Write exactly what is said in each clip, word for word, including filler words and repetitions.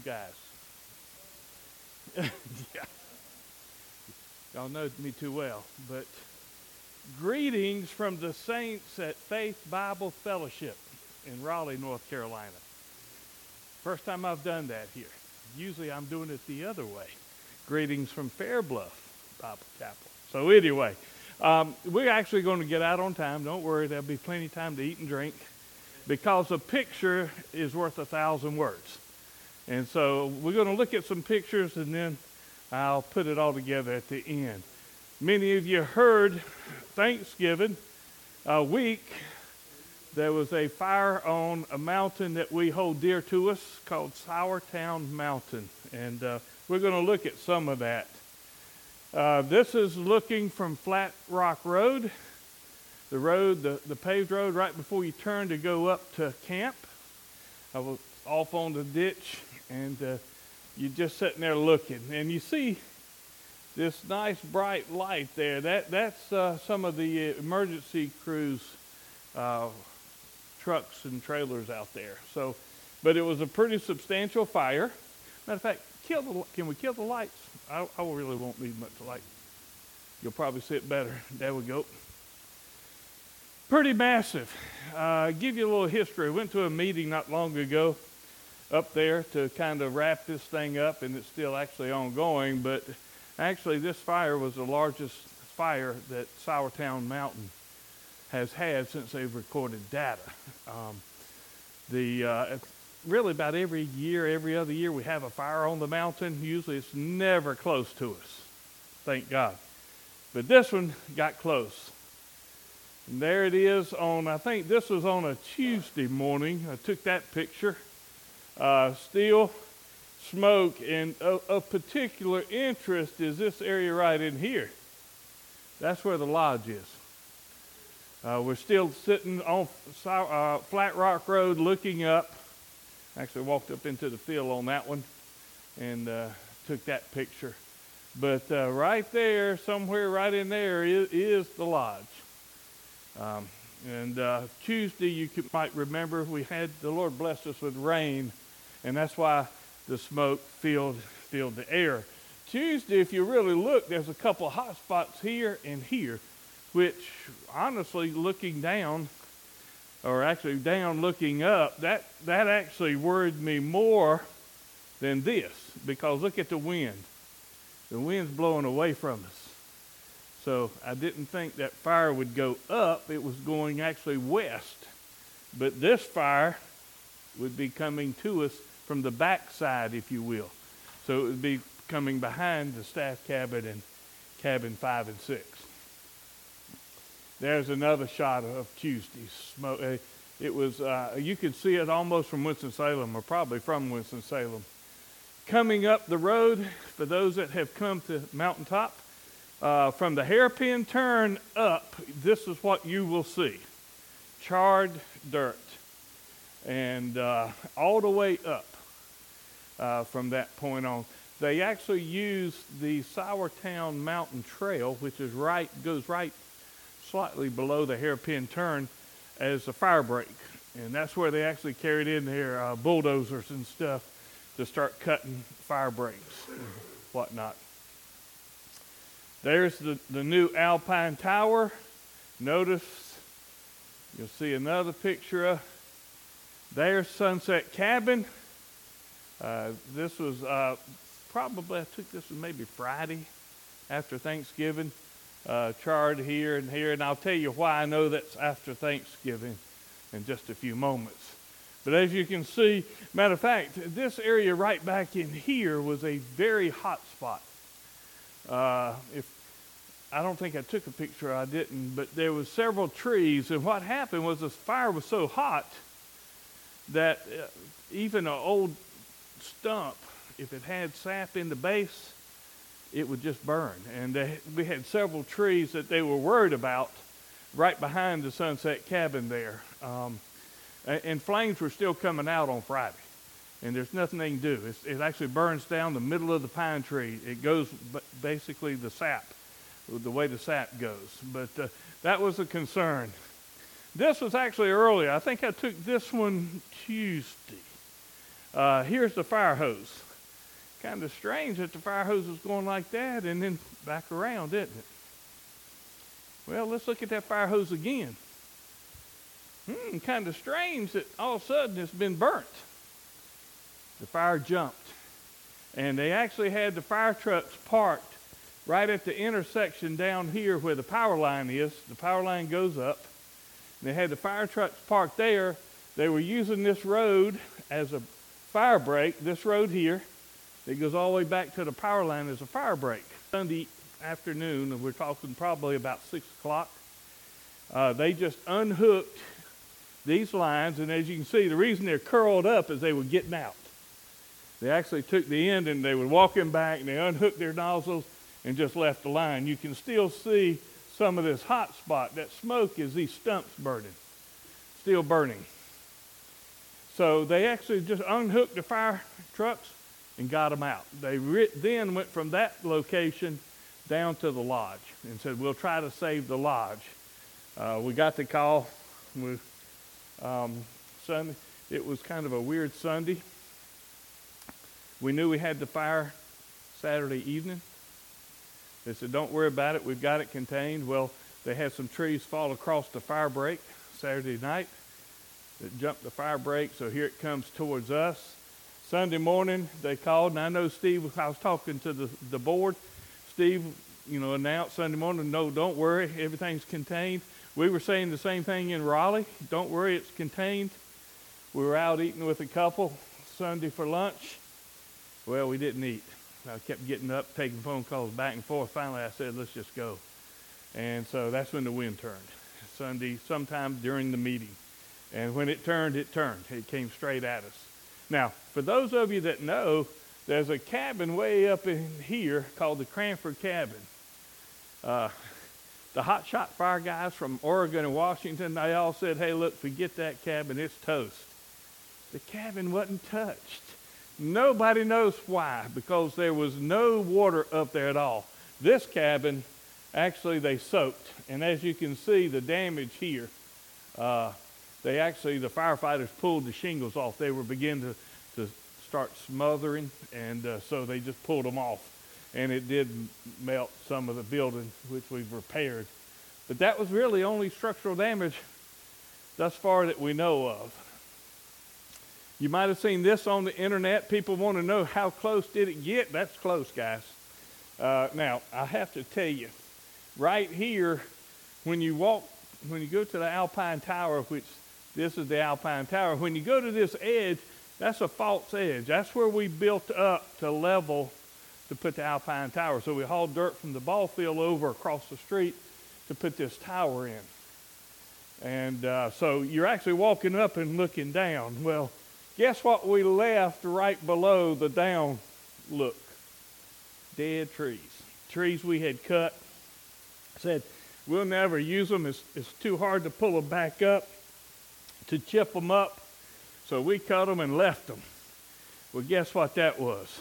guys. Yeah, y'all know me too well. But greetings from the saints at Faith Bible Fellowship in Raleigh, North Carolina. First time I've done that here. Usually I'm doing it the other way. Greetings from Fair Bluff Bible Chapel. So anyway, um, we're actually going to get out on time. Don't worry, there'll be plenty of time to eat and drink because a picture is worth a thousand words. And so we're going to look at some pictures and then I'll put it all together at the end. Many of you heard Thanksgiving uh, week. There was a fire on a mountain that we hold dear to us called Sourtown Mountain. And uh, we're going to look at some of that. Uh, this is looking from Flat Rock Road, the road, the, the paved road right before you turn to go up to camp. I was off on the ditch, and uh, you're just sitting there looking. And you see this nice bright light there. That That's uh, some of the emergency crews uh trucks and trailers out there. So, but it was a pretty substantial fire. Matter of fact, kill the, can we kill the lights? I, I really won't need much light. You'll probably see it better. There we go. Pretty massive. Uh, give you a little history. Went to a meeting not long ago up there to kind of wrap this thing up, and it's still actually ongoing, but actually this fire was the largest fire that Sourtown Mountain has had since they've recorded data. Um, the uh, really about every year, every other year, we have a fire on the mountain. Usually it's never close to us, thank God. But this one got close. And there it is on, I think this was on a Tuesday morning. I took that picture. Uh, still smoke, and of, of particular interest is this area right in here. That's where the lodge is. Uh, we're still sitting on uh, Flat Rock Road looking up. Actually walked up into the field on that one and uh, took that picture. But uh, right there, somewhere right in there is, is the lodge. Um, and uh, Tuesday, you could, might remember, we had, the Lord blessed us with rain, and that's why the smoke filled, filled the air. Tuesday, if you really look, there's a couple of hot spots here and here, which honestly, looking down, or actually down looking up, that, that actually worried me more than this, because look at the wind. The wind's blowing away from us. So I didn't think that fire would go up. It was going actually west. But this fire would be coming to us from the backside, if you will. So it would be coming behind the staff cabin and cabin five and six. There's another shot of Tuesday's smoke. Uh, it was, uh, you could see it almost from Winston-Salem, or probably from Winston-Salem. Coming up the road, for those that have come to Mountaintop, uh, from the hairpin turn up, this is what you will see. Charred dirt. And uh, all the way up uh, from that point on. They actually use the Sourtown Mountain Trail, which is right, goes right slightly below the hairpin turn, as a fire break. And that's where they actually carried in their uh, bulldozers and stuff to start cutting fire breaks and whatnot. There's the, the new Alpine Tower. Notice, you'll see another picture of, there's Sunset Cabin. Uh, this was uh, probably, I took this was maybe Friday after Thanksgiving. Uh, charred here and here, and I'll tell you why I know that's after Thanksgiving in just a few moments. But as you can see, matter of fact, this area right back in here was a very hot spot. Uh, if I don't think I took a picture, I didn't, but there was several trees, and what happened was this fire was so hot that uh, even an old stump, if it had sap in the base, it would just burn. And they, we had several trees that they were worried about right behind the Sunset Cabin there. Um, and, and flames were still coming out on Friday. And there's nothing they can do. It's, it actually burns down the middle of the pine tree. It goes basically the sap, the way the sap goes. But uh, that was a concern. This was actually earlier. I think I took this one Tuesday. Uh, here's the fire hose. Kind of strange that the fire hose was going like that and then back around, isn't it? Well, let's look at that fire hose again. Hmm, kind of strange that all of a sudden it's been burnt. The fire jumped. And they actually had the fire trucks parked right at the intersection down here where the power line is. The power line goes up. They had the fire trucks parked there. They were using this road as a fire break, this road here. It goes all the way back to the power line as a fire break. Sunday afternoon, and we're talking probably about six o'clock, uh, they just unhooked these lines, and as you can see, the reason they're curled up is they were getting out. They actually took the end and they were walking back, and they unhooked their nozzles and just left the line. You can still see some of this hot spot. That smoke is these stumps burning, still burning. So they actually just unhooked the fire trucks and got them out. They re- then went from that location down to the lodge and said, we'll try to save the lodge. Uh, we got the call with um, Sunday. It was kind of a weird Sunday. We knew we had the fire Saturday evening. They said, don't worry about it. We've got it contained. Well, they had some trees fall across the fire break Saturday night that jumped the fire break, so here it comes towards us. Sunday morning, they called, and I know Steve, I was talking to the, the board. Steve, you know, announced Sunday morning, no, don't worry, everything's contained. We were saying the same thing in Raleigh. Don't worry, it's contained. We were out eating with a couple Sunday for lunch. Well, we didn't eat. I kept getting up, taking phone calls back and forth. Finally, I said, let's just go. And so that's when the wind turned. Sunday, sometime during the meeting. And when it turned, it turned. It came straight at us. Now, for those of you that know, there's a cabin way up in here called the Cranford Cabin. Uh, the hot shot fire guys from Oregon and Washington, they all said, hey, look, forget that cabin, it's toast. The cabin wasn't touched. Nobody knows why, because there was no water up there at all. This cabin, actually, they soaked. And as you can see, the damage here, uh, they actually, the firefighters pulled the shingles off. They were beginning to, to start smothering, and uh, so they just pulled them off. And it did melt some of the building, which we've repaired. But that was really only structural damage thus far that we know of. You might have seen this on the internet. People want to know how close did it get. That's close, guys. Uh, now, I have to tell you, right here, when you walk, when you go to the Alpine Tower, which this is the Alpine Tower, when you go to this edge, that's a false edge. That's where we built up to level to put the Alpine Tower. So we hauled dirt from the ball field over across the street to put this tower in. And uh, so you're actually walking up and looking down. Well, guess what we left right below the down look? Dead trees. Trees we had cut. Said, we'll never use them. It's, it's too hard to pull them back up, to chip them up. So we cut them and left them. Well, guess what that was?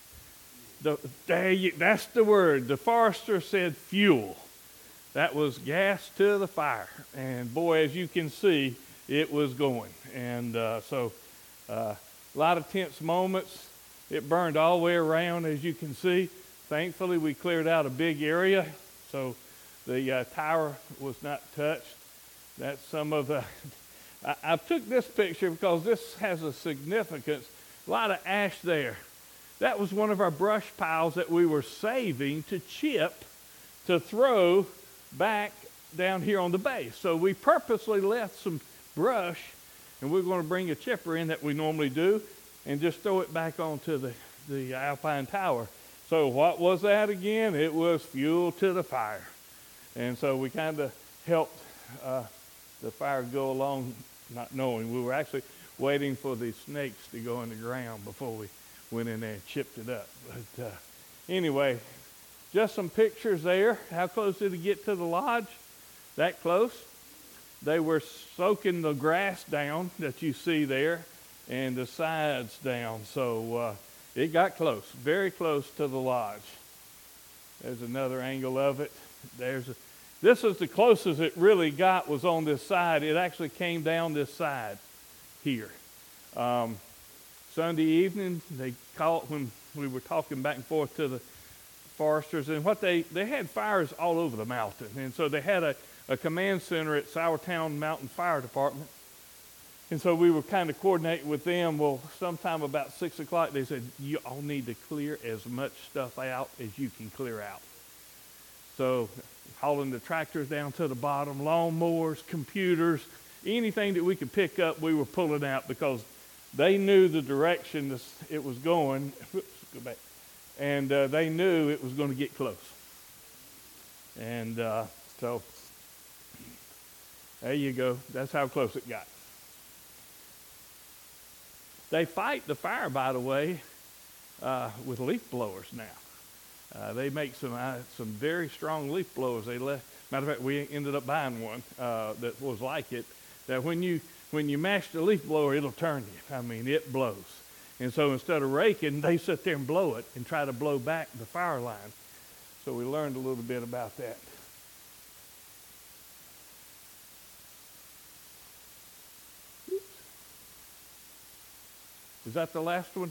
The, there you, that's the word. The forester said fuel. That was gas to the fire. And boy, as you can see, it was going. And uh, so uh, a lot of tense moments. It burned all the way around, as you can see. Thankfully, we cleared out a big area, so the uh, tower was not touched. That's some of the... I, I took this picture because this has a significance. A lot of ash there. That was one of our brush piles that we were saving to chip to throw back down here on the base. So we purposely left some brush, and we're going to bring a chipper in that we normally do and just throw it back onto the, the Alpine Tower. So what was that again? It was fuel to the fire. And so we kind of helped uh, the fire go along, not knowing. We were actually waiting for the snakes to go in the ground before we went in there and chipped it up. But uh, anyway, just some pictures there. How close did it get to the lodge? That close. They were soaking the grass down that you see there and the sides down. So uh, it got close, very close to the lodge. There's another angle of it. There's a, this is the closest it really got, was on this side. It actually came down this side here. Um, Sunday evening, they called when we were talking back and forth to the foresters, and what they, they had fires all over the mountain. And so they had a, a command center at Sourtown Mountain Fire Department. And so we were kind of coordinating with them. Well, sometime about six o'clock, they said, you all need to clear as much stuff out as you can clear out. So hauling the tractors down to the bottom, lawnmowers, computers, anything that we could pick up, we were pulling out because they knew the direction this, it was going. Whoops, go back. And uh, they knew it was going to get close. And uh, so there you go. That's how close it got. They fight the fire, by the way, uh, with leaf blowers now. Uh, they make some uh, some very strong leaf blowers. They left. Matter of fact, we ended up buying one uh, that was like it. That when you when you mash the leaf blower, it'll turn you. I mean, it blows. And so instead of raking, they sit there and blow it and try to blow back the fire line. So we learned a little bit about that. Oops. Is that the last one?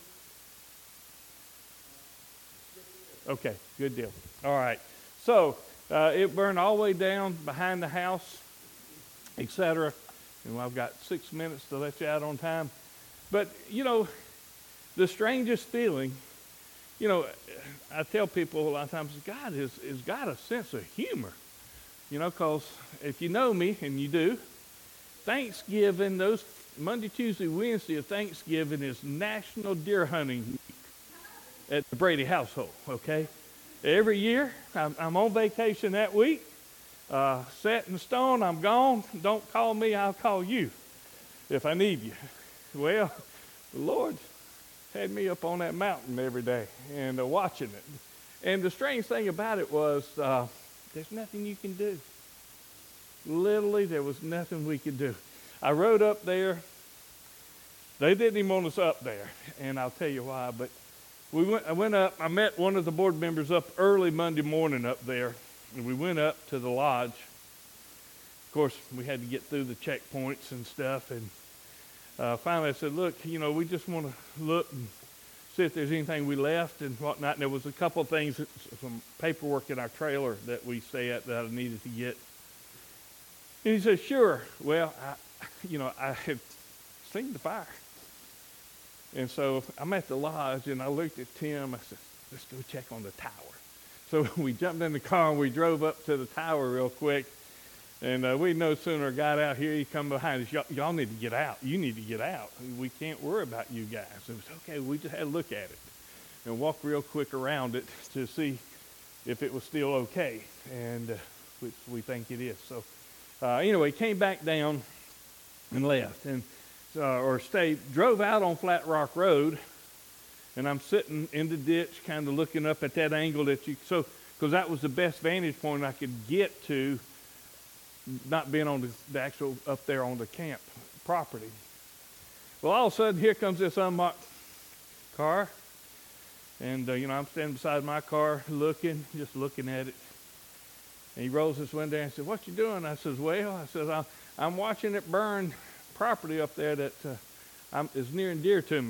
Okay, good deal. All right. So uh, it burned all the way down behind the house, et cetera. And I've got six minutes to let you out on time. But, you know, the strangest feeling, you know, I tell people a lot of times, God has, has got a sense of humor. You know, because if you know me, and you do, Thanksgiving, those Monday, Tuesday, Wednesday of Thanksgiving is National Deer Hunting Week at the Brady household, okay? Every year, I'm, I'm on vacation that week. Uh, set in stone, I'm gone. Don't call me, I'll call you if I need you. Well, the Lord had me up on that mountain every day and uh, watching it. And the strange thing about it was uh, there's nothing you can do. Literally, there was nothing we could do. I rode up there. They didn't even want us up there, and I'll tell you why. But we went. I went up. I met one of the board members up early Monday morning up there, and we went up to the lodge. Of course, we had to get through the checkpoints and stuff, and uh, finally I said, look, you know, we just want to look and see if there's anything we left and whatnot. And there was a couple of things, some paperwork in our trailer that we stay at that I needed to get. And he said, sure. Well, I, you know, I had seen the fire. And so I'm at the lodge, and I looked at Tim. I said, let's go check on the tower. So we jumped in the car, and we drove up to the tower real quick. And uh, we no sooner got out here, he come behind us. Y'all, y'all need to get out. You need to get out. We can't worry about you guys. It was okay. We just had to look at it and walk real quick around it to see if it was still okay, and uh, which we think it is. So uh, anyway, came back down and left, and uh, or stayed, drove out on Flat Rock Road, and I'm sitting in the ditch kind of looking up at that angle that you, so, because that was the best vantage point I could get to, not being on the, the actual, up there on the camp property. Well, all of a sudden, here comes this unmarked car, and, uh, you know, I'm standing beside my car looking, just looking at it, and he rolls his window and said, what you doing? I says, well, I says, I'm, I'm watching it burn property up there that uh, I'm, is near and dear to me.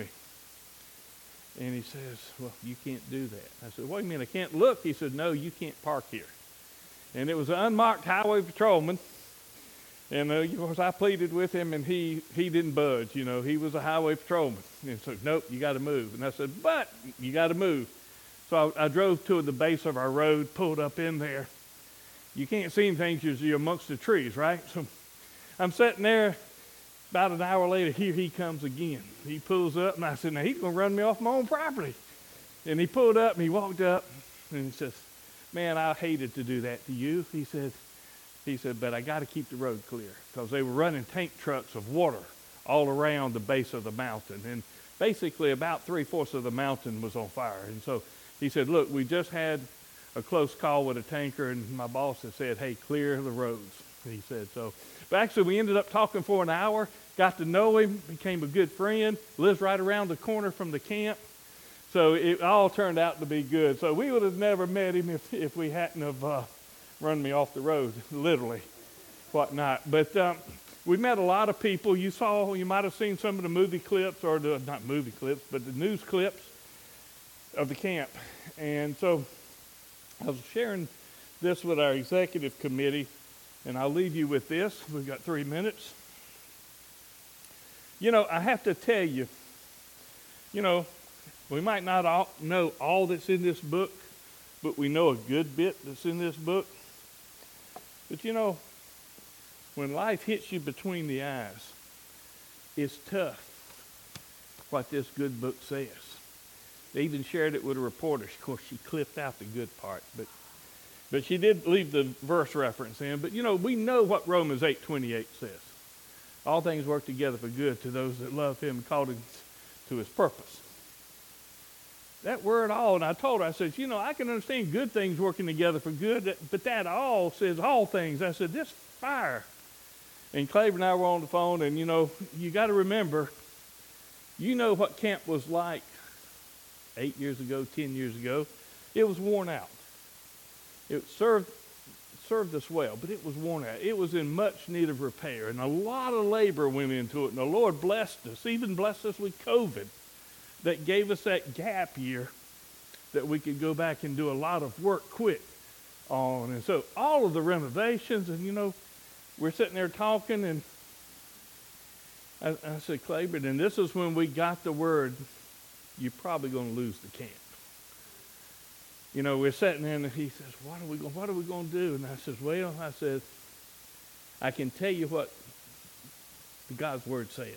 And he says, well, you can't do that. I said, what do you mean I can't look? He said, no, you can't park here. And it was an unmarked highway patrolman. And uh, of course, I pleaded with him, and he, he didn't budge. You know, he was a highway patrolman. And so, nope, you got to move. And I said, but you got to move. So I, I drove to the base of our road, pulled up in there. You can't see anything because you're amongst the trees, right? So I'm sitting there. About an hour later, here he comes again. He pulls up, and I said, now he's going to run me off my own property. And he pulled up, and he walked up, and he says, man, I hated to do that to you. He said, he said, but I got to keep the road clear, because they were running tank trucks of water all around the base of the mountain. And basically about three-fourths of the mountain was on fire. And so he said, look, we just had a close call with a tanker, and my boss had said, hey, clear the roads. He said so. But actually, we ended up talking for an hour, got to know him, became a good friend, lives right around the corner from the camp. So it all turned out to be good. So we would have never met him if, if we hadn't have uh, run me off the road, literally, whatnot. But um, we met a lot of people. You saw, you might have seen some of the movie clips, or the, not movie clips, but the news clips of the camp. And so I was sharing this with our executive committee, and I'll leave you with this. We've got three minutes. You know, I have to tell you, you know, we might not all know all that's in this book, but we know a good bit that's in this book. But you know, when life hits you between the eyes, it's tough what this good book says. They even shared it with a reporter. Of course, she clipped out the good part, but but she did leave the verse reference in. But you know, we know what Romans eight twenty-eight says. All things work together for good to those that love him and called to his purpose. That word all, and I told her, I said, you know, I can understand good things working together for good, but that all says all things. I said, this fire. And Claver and I were on the phone, and, you know, you got to remember, you know what camp was like eight years ago, ten years ago. It was worn out. It served, served us well, but it was worn out. It was in much need of repair, and a lot of labor went into it, and the Lord blessed us, even blessed us with COVID. That gave us that gap year that we could go back and do a lot of work quick on. And so all of the renovations, and you know, we're sitting there talking, and I, I said, Claiborne, and this is when we got the word, you're probably going to lose the camp. You know, we're sitting there, and he says, what are we going, what are we going to do? And I says, well, I said, I can tell you what God's word says.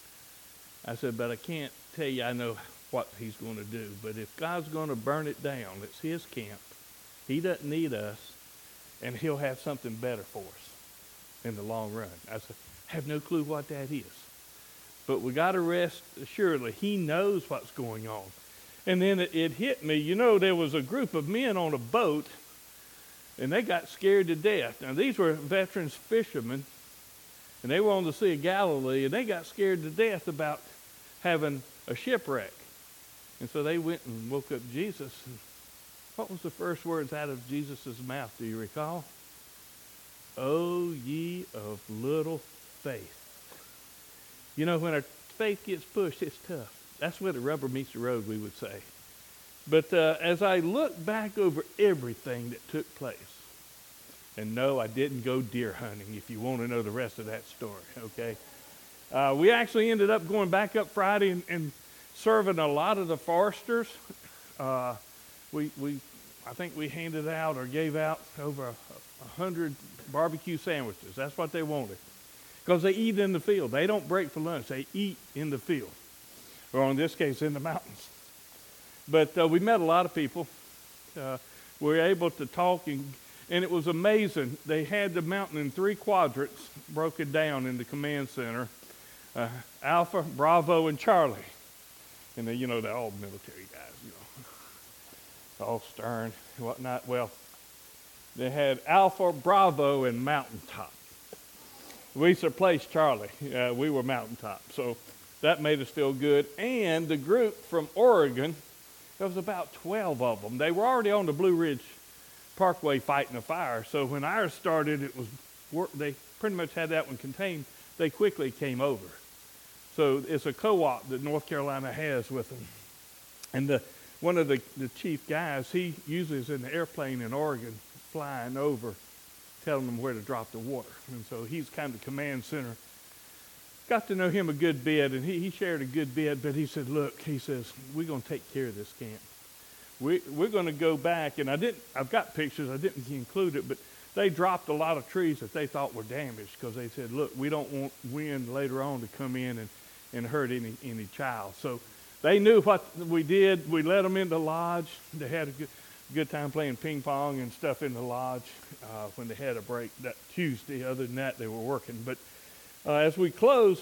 I said, but I can't tell you I know what he's going to do. But if God's going to burn it down, it's his camp. He doesn't need us, and he'll have something better for us in the long run. I said, I have no clue what that is. But we got to rest assuredly. He knows what's going on. And then it, it hit me. You know, there was a group of men on a boat, and they got scared to death. Now, these were veterans fishermen, and they were on the Sea of Galilee, and they got scared to death about having a shipwreck. And so they went and woke up Jesus. And what was the first words out of Jesus' mouth? Do you recall? Oh, ye of little faith. You know, when our faith gets pushed, it's tough. That's where the rubber meets the road, we would say. But uh, as I look back over everything that took place, and no, I didn't go deer hunting, if you want to know the rest of that story, okay? Uh, we actually ended up going back up Friday and, and serving a lot of the foresters. Uh, we, we, I think we handed out or gave out over a, a hundred barbecue sandwiches. That's what they wanted. Because they eat in the field. They don't break for lunch. They eat in the field. Or in this case, in the mountains. But uh, we met a lot of people. Uh, we were able to talk, and, and it was amazing. They had the mountain in three quadrants broken down in the command center. Uh, Alpha, Bravo, and Charlie. And they, you know, they're all military guys, you know. All stern and whatnot. Well, they had Alpha, Bravo, and Mountaintop. We replaced Charlie. Uh, we were Mountaintop. So that made us feel good. And the group from Oregon, there was about twelve of them. They were already on the Blue Ridge Parkway fighting a fire. So when ours started, it was they pretty much had that one contained. They quickly came over. So it's a co-op that North Carolina has with them. And the, one of the, the chief guys, he uses an airplane in Oregon flying over, telling them where to drop the water. And so he's kind of the command center. Got to know him a good bit, and he, he shared a good bit, but he said, look, he says, we're going to take care of this camp. We, we're going to go back, and I didn't, I've got pictures, I didn't include it, but they dropped a lot of trees that they thought were damaged because they said, look, we don't want wind later on to come in and, and hurt any, any child. So they knew what we did. We let them in the lodge. They had a good, good time playing ping pong and stuff in the lodge uh, when they had a break that Tuesday. Other than that, they were working. But uh, as we closed,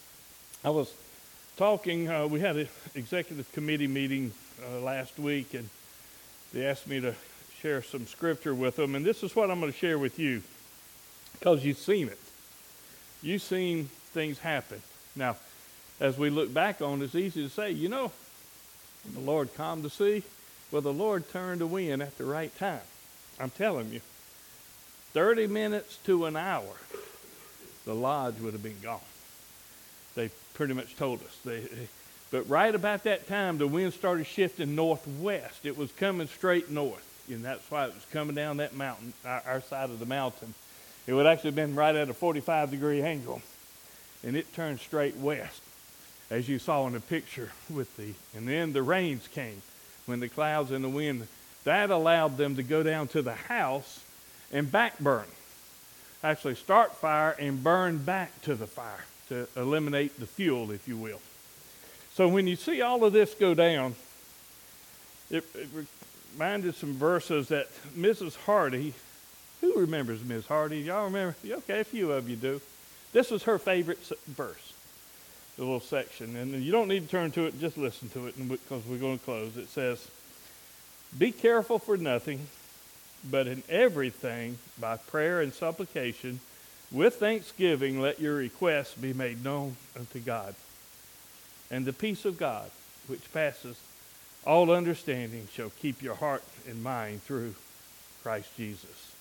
I was talking. Uh, we had an executive committee meeting uh, last week, and they asked me to share some scripture with them. And this is what I'm going to share with you because you've seen it. You've seen things happen. Now, as we look back on it, it's easy to say, you know, the Lord calmed the sea. Well, the Lord turned the wind at the right time. I'm telling you, thirty minutes to an hour the lodge would have been gone. They pretty much told us. They, but right about that time, the wind started shifting northwest. It was coming straight north, and that's why it was coming down that mountain, our, our side of the mountain. It would actually have been right at a forty-five degree angle, and it turned straight west, as you saw in the picture with the, and then the rains came when the clouds and the wind, that allowed them to go down to the house and back burn. Actually start fire and burn back to the fire to eliminate the fuel, if you will. So when you see all of this go down, it, it reminded some verses that Missus Hardy, who remembers Miss Hardy? Y'all remember? Okay, a few of you do. This was her favorite verse, the little section. And you don't need to turn to it, just listen to it because we're going to close. It says, "Be careful for nothing, but in everything, by prayer and supplication, with thanksgiving, let your requests be made known unto God. And the peace of God, which passes all understanding, shall keep your heart and mind through Christ Jesus."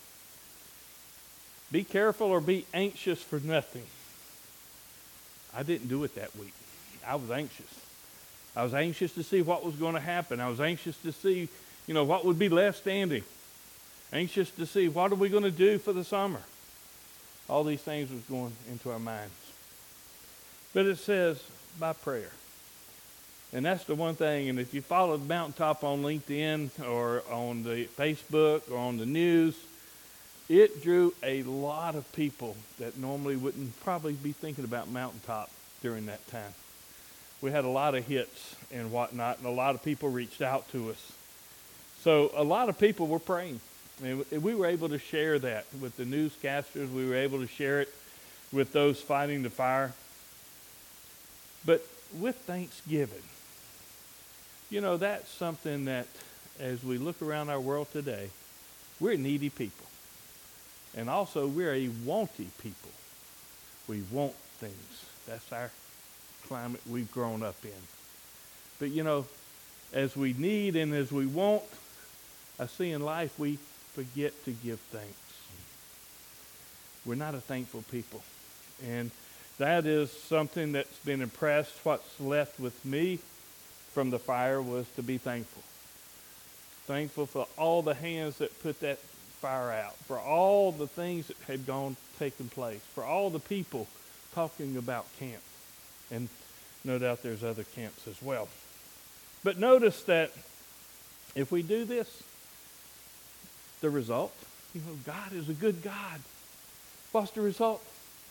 Be careful or be anxious for nothing. I didn't do it that week. I was anxious. I was anxious to see what was going to happen. I was anxious to see, you know, what would be left standing. Anxious to see what are we going to do for the summer. All these things was going into our minds. But it says by prayer. And that's the one thing. And if you followed Mountaintop on LinkedIn or on the Facebook or on the news, it drew a lot of people that normally wouldn't probably be thinking about Mountaintop during that time. We had a lot of hits and whatnot, and a lot of people reached out to us. So a lot of people were praying. And we were able to share that with the newscasters. We were able to share it with those fighting the fire. But with thanksgiving, you know, that's something that as we look around our world today, we're needy people. And also, we're a wanty people. We want things. That's our climate we've grown up in. But, you know, as we need and as we want, I see in life we forget to give thanks. We're not a thankful people. And that is something that's been impressed. What's left with me from the fire was to be thankful. Thankful for all the hands that put that fire out, for all the things that had gone, taken place, for all the people talking about camp. And no doubt there's other camps as well. But notice that if we do this, the result, you know, God is a good God. What's the result?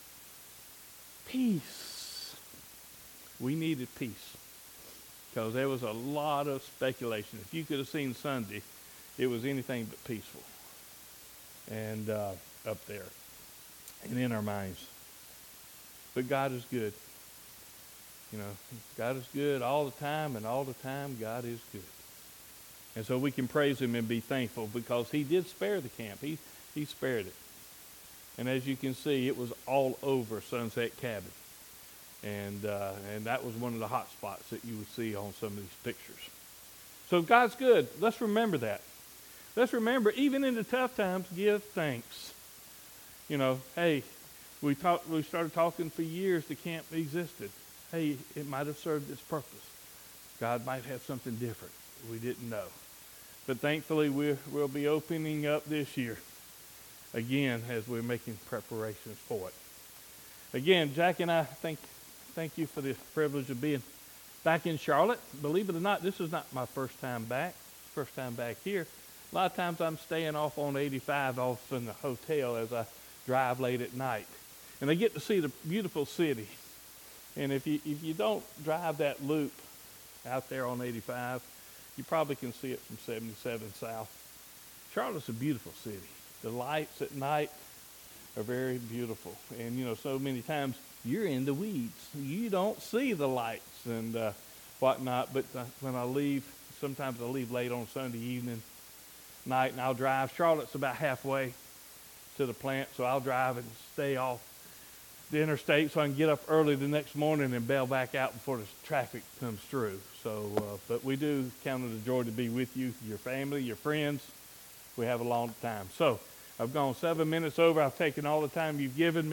Peace. We needed peace because there was a lot of speculation. If you could have seen Sunday, it was anything but peaceful. And uh, up there and in our minds. But God is good. You know, God is good all the time, and all the time God is good. And so we can praise him and be thankful because he did spare the camp. He, he spared it. And as you can see, it was all over Sunset Cabin. And, uh, and that was one of the hot spots that you would see on some of these pictures. So God's good. Let's remember that. Let's remember, even in the tough times, give thanks. You know, hey, we talked. We started talking for years the camp existed. Hey, it might have served its purpose. God might have something different. We didn't know. But thankfully, we're, we'll be opening up this year again as we're making preparations for it. Again, Jack and I thank, thank you for the privilege of being back in Charlotte. Believe it or not, this is not my first time back. First time back here. A lot of times I'm staying off on eighty-five off in the hotel as I drive late at night. And I get to see the beautiful city. And if you if you don't drive that loop out there on eighty-five, you probably can see it from seventy-seven south. Charlotte's a beautiful city. The lights at night are very beautiful. And, you know, so many times you're in the weeds. You don't see the lights and uh, whatnot. But uh, when I leave, sometimes I leave late on Sunday evening, night, and I'll drive. Charlotte's about halfway to the plant, so I'll drive and stay off the interstate so I can get up early the next morning and bail back out before the traffic comes through. So, uh, but we do count it a joy to be with you, your family, your friends. We have a long time. So, I've gone seven minutes over. I've taken all the time you've given me.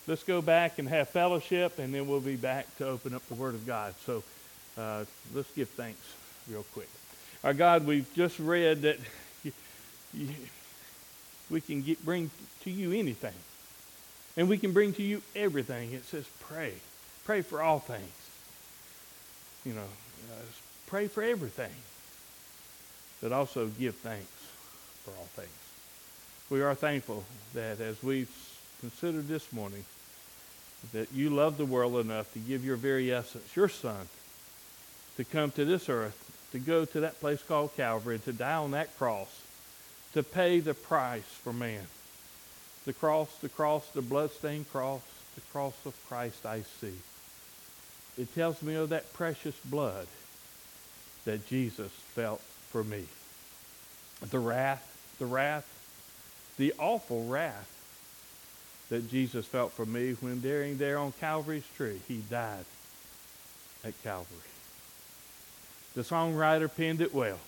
let's go back and have fellowship, and then we'll be back to open up the Word of God. So uh, let's give thanks real quick. Our God, we've just read that you, you, we can get, bring to you anything. And we can bring to you everything. It says pray. Pray for all things. You know, uh, pray for everything. But also give thanks for all things. We are thankful that as we've considered this morning, that you love the world enough to give your very essence, your Son, to come to this earth, to go to that place called Calvary, to die on that cross, to pay the price for man. The cross, the cross, the bloodstained cross, the cross of Christ I see. It tells me of that precious blood that Jesus felt for me. The wrath, the wrath, the awful wrath that Jesus felt for me when daring there on Calvary's tree. He died at Calvary. The songwriter penned it well.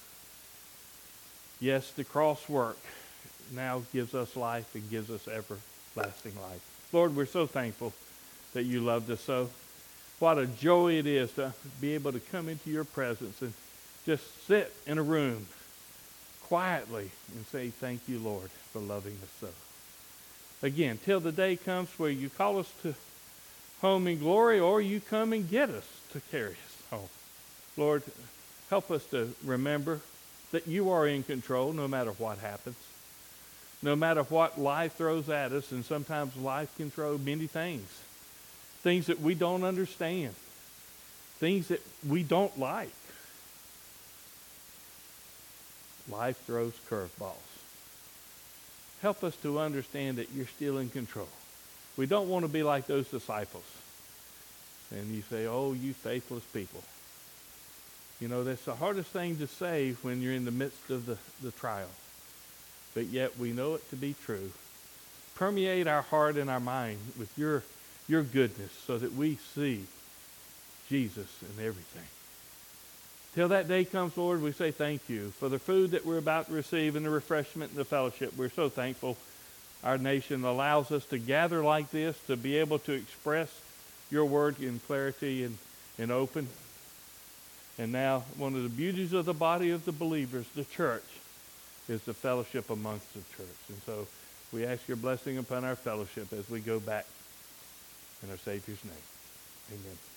Yes, the cross work now gives us life and gives us everlasting life. Lord, we're so thankful that you loved us so. What a joy it is to be able to come into your presence and just sit in a room quietly and say, thank you, Lord, for loving us so. Again, till the day comes where you call us to home in glory, or you come and get us to carry us home. Lord, help us to remember that you are in control no matter what happens. No matter what life throws at us, and sometimes life can throw many things. Things that we don't understand. Things that we don't like. Life throws curveballs. Help us to understand that you're still in control. We don't want to be like those disciples. And you say, oh, you faithless people. You know, that's the hardest thing to say when you're in the midst of the, the trial. But yet we know it to be true. Permeate our heart and our mind with your, your goodness so that we see Jesus in everything. Till that day comes, Lord, we say thank you for the food that we're about to receive and the refreshment and the fellowship. We're so thankful our nation allows us to gather like this, to be able to express your word in clarity and, and open. And now, one of the beauties of the body of the believers, the church, is the fellowship amongst the church. And so we ask your blessing upon our fellowship as we go back in our Savior's name. Amen.